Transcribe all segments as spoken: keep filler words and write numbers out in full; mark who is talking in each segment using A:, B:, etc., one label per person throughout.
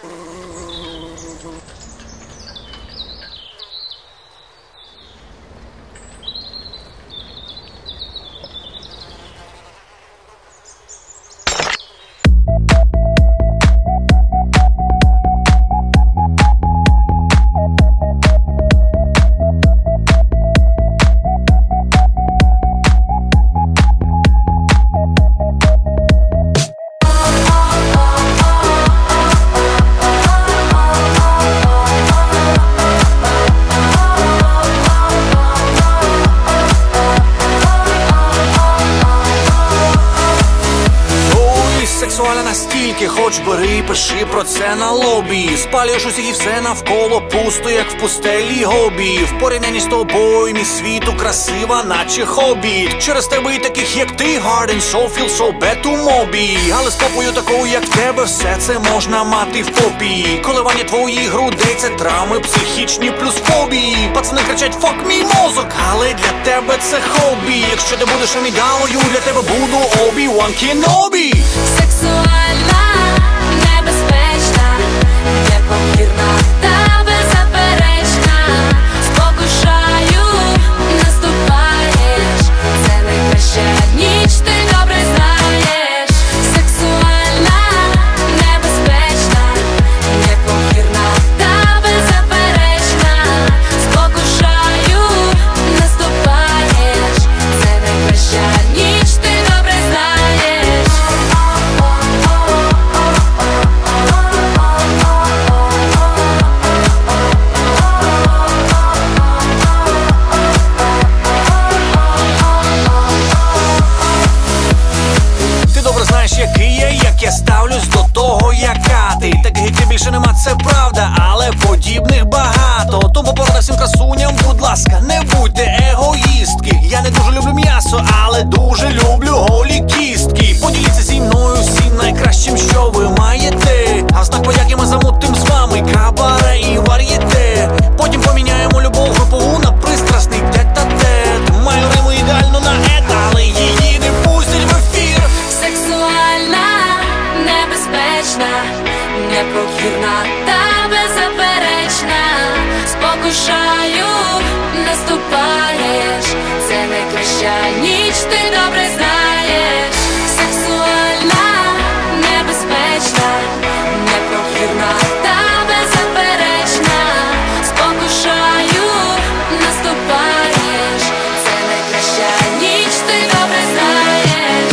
A: Настільки, хоч бери, пиши про це на лобі. Спалюєш усіх і все навколо пусто, як в пустелі гобі. В порівнянні з тобою мій світу красива, наче хобі. Через тебе і таких, як ти, hard and soul, feel so bad to мобі. Але з попою такою, як в тебе, все це можна мати в попі. Коливання твоїх грудей – це травми психічні плюс фобії. Пацани кричать fuck мій мозок, але для тебе це хобі. Якщо ти будеш амідалою, для тебе буду Obi-Wan Kenobi.
B: Сексуальна, небезпечна, непомірна та беззаперечна. Спокушаю, наступаєш, це найкраща ніч, ти добре знаєш. Сексуальна, небезпечна, непомірна та беззаперечна. Спокушаю, наступаєш, це найкраща ніч, ти добре знаєш.
A: Ти добре знаєш, який я, як я ставлюсь до того, яка ти. Таких, як ти, більше нема, це правда, але подібних багато. Тому порада всім красуням, будь ласка, не будьте егоїстки. Я не дуже люблю м'ясо, але дуже люблю голі кістки. Поділіться зі мною всім найкращим, що ви маєте. А в знак подяки ми замутим з вами кабаре і вар'єте. Потім поміняємо любов групову на пристрасний тет-а-тет. Маю риму ідеально на ет, але її не пустять в ефір.
B: Сексуальна, небезпечна, непокірна та беззаперечна. Спокушаю, наступаєш, це найкраща ніч, ти добре знаєш. Сексуальна, небезпечна, непокірна та беззаперечна. Спокушаю, наступаєш, це найкраща ніч, ти добре знаєш.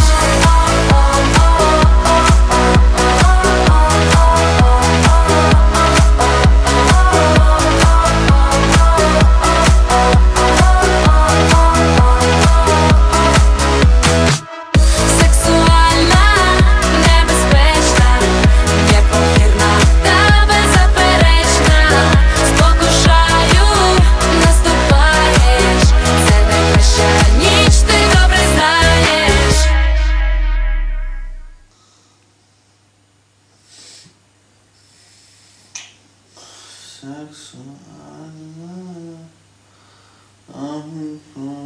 B: Сексуальна, небезпечна, непокірна та беззаперечна. Спокушаю, наступаєш, це найкраща ніч, ти добре знаєш.
A: Сексуальна.